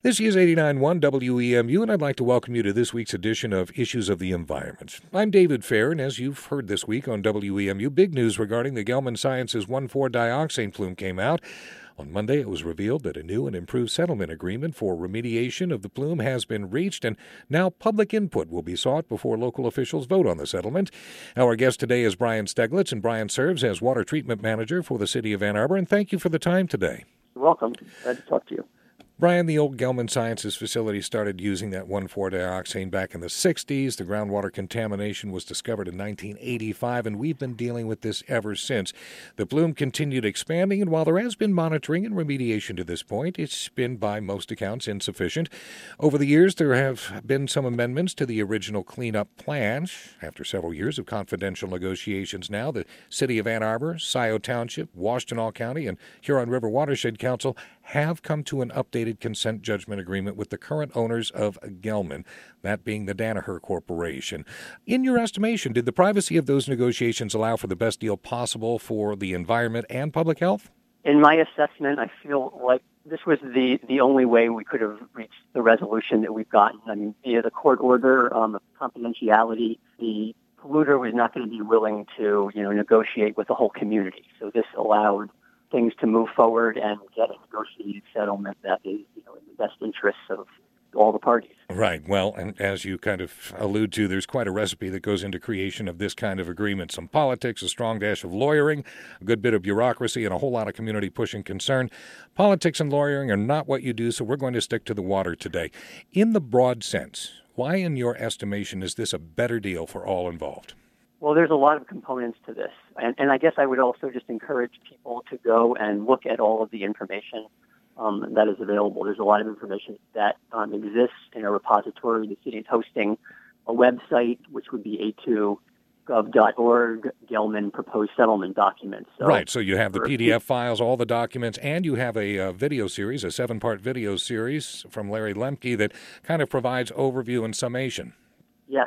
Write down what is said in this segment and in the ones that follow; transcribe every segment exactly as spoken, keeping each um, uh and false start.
This is eighty-nine point one W E M U, and I'd like to welcome you to this week's edition of Issues of the Environment. I'm David Fair, and as you've heard this week on W E M U, big news regarding the Gelman Sciences one four dioxane plume came out. On Monday, it was revealed that a new and improved settlement agreement for remediation of the plume has been reached, and now public input will be sought before local officials vote on the settlement. Our guest today is Brian Steglitz, and Brian serves as water treatment manager for the city of Ann Arbor, and thank you for the time today. You're welcome. Glad to talk to you. Brian, the old Gelman Sciences facility started using that one four dioxane back in the sixties. The groundwater contamination was discovered in nineteen eighty-five, and we've been dealing with this ever since. The plume continued expanding, and while there has been monitoring and remediation to this point, it's been, by most accounts, insufficient. Over the years, there have been some amendments to the original cleanup plan. After several years of confidential negotiations now, the City of Ann Arbor, Scioto Township, Washtenaw County, and Huron River Watershed Council have come to an updated consent judgment agreement with the current owners of Gelman, that being the Danaher Corporation. In your estimation, did the privacy of those negotiations allow for the best deal possible for the environment and public health? In my assessment, I feel like this was the, the only way we could have reached the resolution that we've gotten. I mean, via the court order um, of confidentiality, the polluter was not going to be willing to, you know, negotiate with the whole community. So this allowed things to move forward and get a negotiated settlement that is, you know, in the best interests of all the parties. Right. Well, and as you kind of allude to, there's quite a recipe that goes into creation of this kind of agreement. Some politics, a strong dash of lawyering, a good bit of bureaucracy, and a whole lot of community pushing concern. Politics and lawyering are not what you do, so we're going to stick to the water today. In the broad sense, why, in your estimation, is this a better deal for all involved? Well, there's a lot of components to this. And, and I guess I would also just encourage people to go and look at all of the information um, that is available. There's a lot of information that um, exists in a repository. The city is hosting a website, which would be a two gov dot org, Gelman Proposed Settlement Documents. So right, so you have the P D F files, all the documents, and you have a uh, video series, a seven-part video series from Larry Lemke that kind of provides overview and summation. Yes.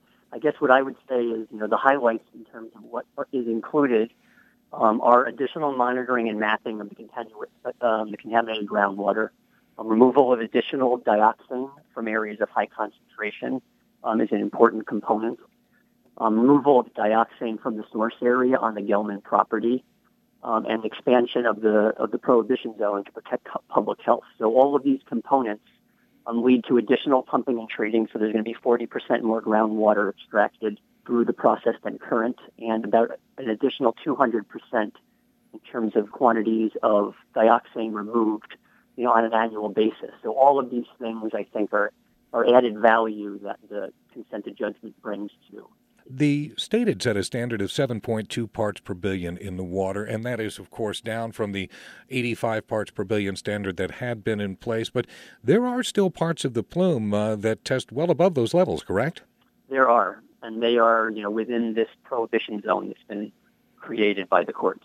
I guess what I would say is, you know, the highlights in terms of what is included um, are additional monitoring and mapping of the, continu- um, the contaminated groundwater, um, removal of additional dioxane from areas of high concentration um, is an important component, um, removal of dioxane from the source area on the Gelman property, um, and expansion of the of the prohibition zone to protect public health. So all of these components Um, lead to additional pumping and treating, so there's going to be forty percent more groundwater extracted through the process than current, and about an additional two hundred percent in terms of quantities of dioxane removed, you know, on an annual basis. So all of these things, I think, are, are added value that the consented judgment brings to. The state had set a standard of seven point two parts per billion in the water, and that is, of course, down from the eighty-five parts per billion standard that had been in place. But there are still parts of the plume uh, that test well above those levels, correct? There are, and they are, you know, within this prohibition zone that's been created by the courts.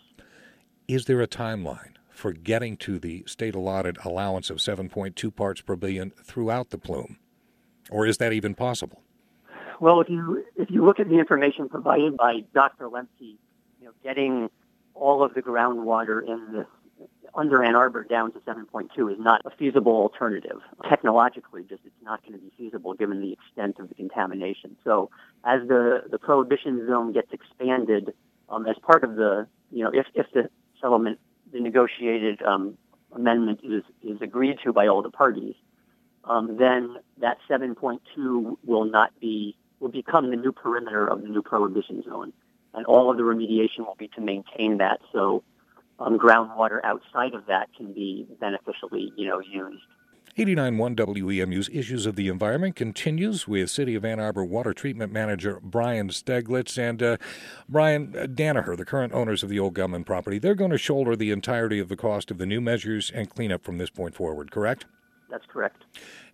Is there a timeline for getting to the state-allotted allowance of seven point two parts per billion throughout the plume? Or is that even possible? Well, if you if you look at the information provided by Doctor Lemke, you know, getting all of the groundwater in the under Ann Arbor down to seven point two is not a feasible alternative. Technologically, just it's not going to be feasible given the extent of the contamination. So, as the, the prohibition zone gets expanded, um, as part of the you know if if the settlement, the negotiated um, amendment is is agreed to by all the parties, um, then that seven point two will not be. will become the new perimeter of the new prohibition zone. And all of the remediation will be to maintain that so um, groundwater outside of that can be beneficially, you know, used. eighty-nine point one W E M U's Issues of the Environment continues with City of Ann Arbor Water Treatment Manager Brian Steglitz. And uh, Brian, uh, Danaher, the current owners of the old Gelman property, they're going to shoulder the entirety of the cost of the new measures and cleanup from this point forward, correct? That's correct.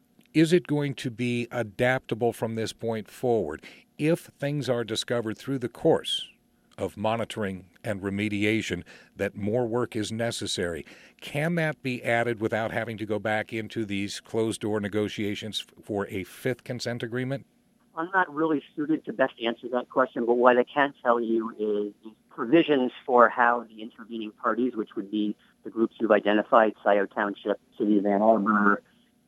Is it going to be adaptable from this point forward if things are discovered through the course of monitoring and remediation that more work is necessary? Can that be added without having to go back into these closed-door negotiations for a fifth consent agreement? I'm not really suited to best answer that question, but what I can tell you is provisions for how the intervening parties, which would be the groups you've identified, Scioto Township, City of Ann Arbor,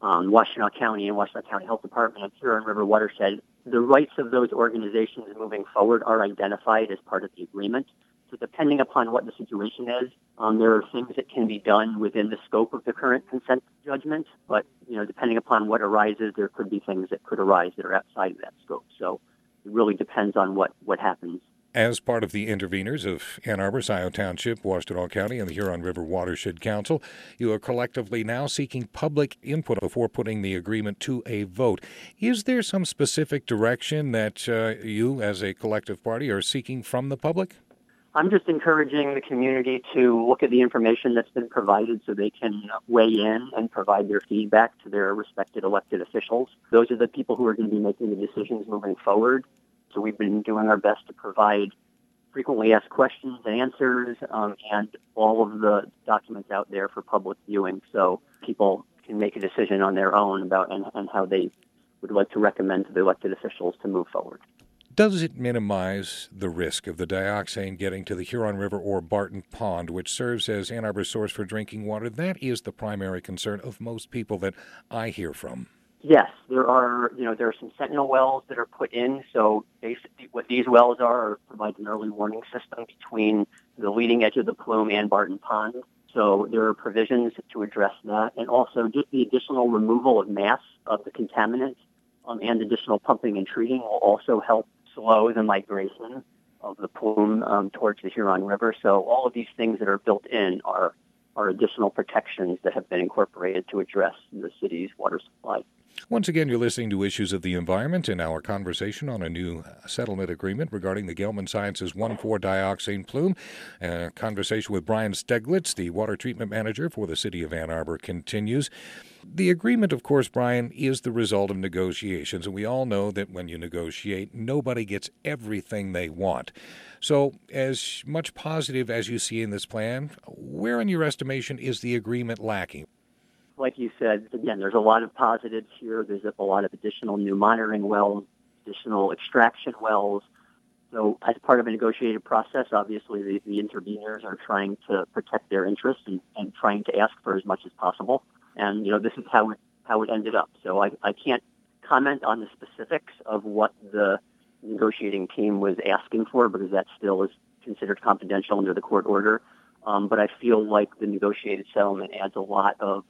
um, Washtenaw County and Washtenaw County Health Department and Huron River Watershed, the rights of those organizations moving forward are identified as part of the agreement. So depending upon what the situation is, um, there are things that can be done within the scope of the current consent judgment. But, you know, depending upon what arises, there could be things that could arise that are outside of that scope. So it really depends on what, what happens. As part of the interveners of Ann Arbor, Scioto Township, Washtenaw County, and the Huron River Watershed Council, you are collectively now seeking public input before putting the agreement to a vote. Is there some specific direction that uh, you, as a collective party, are seeking from the public? I'm just encouraging the community to look at the information that's been provided so they can weigh in and provide their feedback to their respected elected officials. Those are the people who are going to be making the decisions moving forward. So we've been doing our best to provide frequently asked questions and answers um, and all of the documents out there for public viewing so people can make a decision on their own about and, and how they would like to recommend to the elected officials to move forward. Does it minimize the risk of the dioxane getting to the Huron River or Barton Pond, which serves as Ann Arbor's source for drinking water? That is the primary concern of most people that I hear from. Yes, there are, you know, there are some sentinel wells that are put in. So basically what these wells are, are provide an early warning system between the leading edge of the plume and Barton Pond. So there are provisions to address that. And also just the additional removal of mass of the contaminant um, and additional pumping and treating will also help slow the migration of the plume um, towards the Huron River. So all of these things that are built in are, are additional protections that have been incorporated to address the city's water supply. Once again, you're listening to Issues of the Environment in our conversation on a new settlement agreement regarding the Gelman Sciences one four dioxane plume. A conversation with Brian Steglitz, the water treatment manager for the city of Ann Arbor, continues. The agreement, of course, Brian, is the result of negotiations, and we all know that when you negotiate, nobody gets everything they want. So, as much positive as you see in this plan, where in your estimation is the agreement lacking? Like you said, again, there's a lot of positives here. There's a lot of additional new monitoring wells, additional extraction wells. So as part of a negotiated process, obviously the, the interveners are trying to protect their interests and, and trying to ask for as much as possible. And, you know, this is how it, how it ended up. So I, I can't comment on the specifics of what the negotiating team was asking for because that still is considered confidential under the court order. Um, but I feel like the negotiated settlement adds a lot of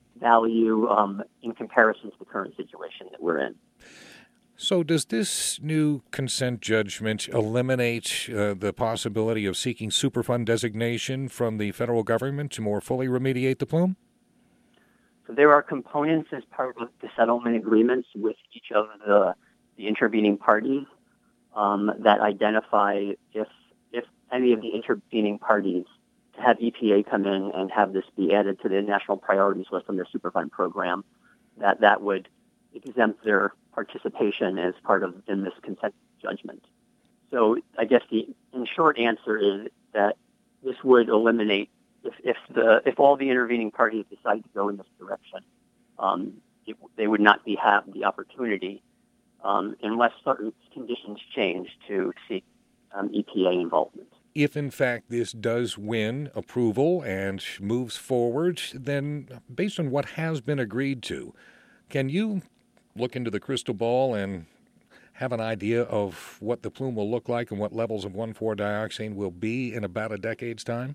value um, in comparison to the current situation that we're in. So does this new consent judgment eliminate uh, the possibility of seeking Superfund designation from the federal government to more fully remediate the plume? So there are components as part of the settlement agreements with each of the, the intervening parties um, that identify if if any of the intervening parties to have E P A come in and have this be added to the national priorities list on their Superfund program, that that would exempt their participation as part of in this consent judgment. So I guess the in short answer is that this would eliminate if, if the if all the intervening parties decide to go in this direction, um, it, they would not be have the opportunity um, unless certain conditions change to seek um, E P A involvement. If, in fact, this does win approval and moves forward, then based on what has been agreed to, can you look into the crystal ball and have an idea of what the plume will look like and what levels of one four dioxane will be in about a decade's time?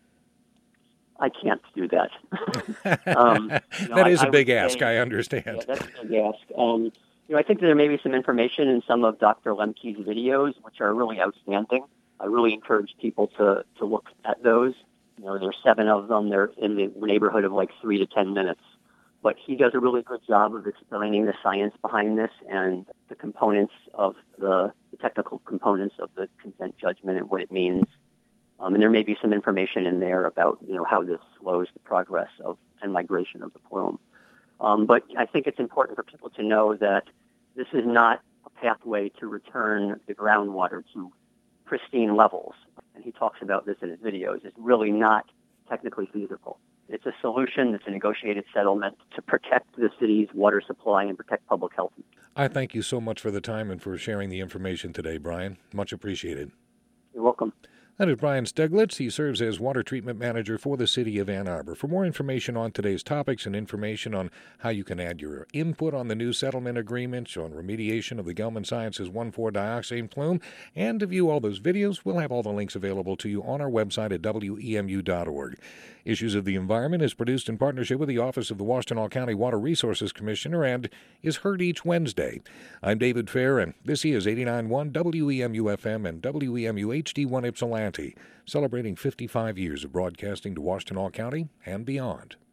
I can't do that. um, you know, that is I, a big I ask, say, I understand. Yeah, that's a big ask. Um, you know, I think there may be some information in some of Doctor Lemke's videos, which are really outstanding. I really encourage people to, to look at those. You know, there's seven of them. They're in the neighborhood of like three to ten minutes. But he does a really good job of explaining the science behind this and the components of the, the technical components of the consent judgment and what it means. Um, and there may be some information in there about, you know, how this slows the progress of and migration of the plume. Um, but I think it's important for people to know that this is not a pathway to return the groundwater to pristine levels. And he talks about this in his videos. It's really not technically feasible. It's a solution. It's a negotiated settlement to protect the city's water supply and protect public health. I thank you so much for the time and for sharing the information today, Brian. Much appreciated. You're welcome. That is Brian Steglitz. He serves as water treatment manager for the city of Ann Arbor. For more information on today's topics and information on how you can add your input on the new settlement agreements, on remediation of the Gelman Sciences one four dioxane plume, and to view all those videos, we'll have all the links available to you on our website at W E M U dot org. Issues of the Environment is produced in partnership with the Office of the Washtenaw County Water Resources Commissioner and is heard each Wednesday. I'm David Fair, and this is eighty-nine point one W E M U F M and W E M U H D one Ypsilanti, celebrating fifty-five years of broadcasting to Washtenaw County and beyond.